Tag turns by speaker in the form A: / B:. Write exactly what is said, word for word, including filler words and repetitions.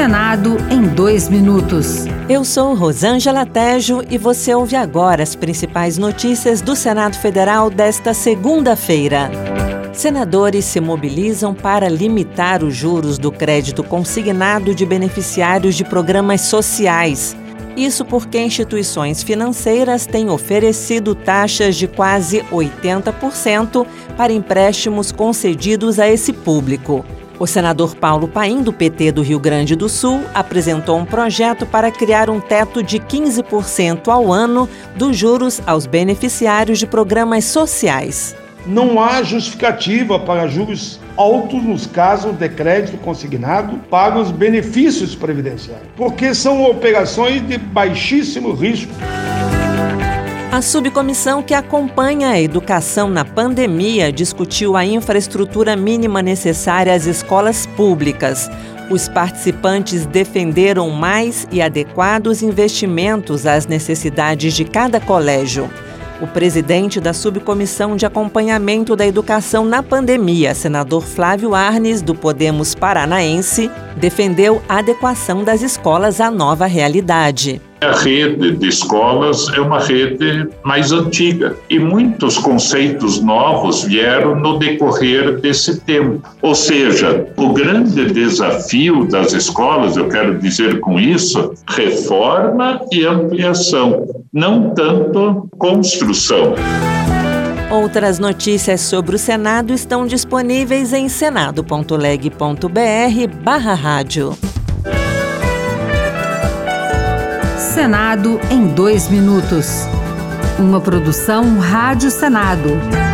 A: Senado em dois minutos.
B: Eu sou Rosângela Tejo e você ouve agora as principais notícias do Senado Federal desta segunda-feira. Senadores se mobilizam para limitar os juros do crédito consignado de beneficiários de programas sociais. Isso porque instituições financeiras têm oferecido taxas de quase oitenta por cento para empréstimos concedidos a esse público. O senador Paulo Paim, do P T do Rio Grande do Sul, apresentou um projeto para criar um teto de quinze por cento ao ano dos juros aos beneficiários de programas sociais.
C: Não há justificativa para juros altos nos casos de crédito consignado para os benefícios previdenciários, porque são operações de baixíssimo risco.
B: A subcomissão que acompanha a educação na pandemia discutiu a infraestrutura mínima necessária às escolas públicas. Os participantes defenderam mais e adequados investimentos às necessidades de cada colégio. O presidente da Subcomissão de Acompanhamento da Educação na Pandemia, senador Flávio Arnes, do Podemos Paranaense, defendeu a adequação das escolas à nova realidade.
D: A rede de escolas é uma rede mais antiga e muitos conceitos novos vieram no decorrer desse tempo. Ou seja, o grande desafio das escolas, eu quero dizer com isso, reforma e ampliação, não tanto construção.
B: Outras notícias sobre o Senado estão disponíveis em senado ponto leg ponto br barra rádio.
A: Senado em dois minutos. Uma produção Rádio Senado.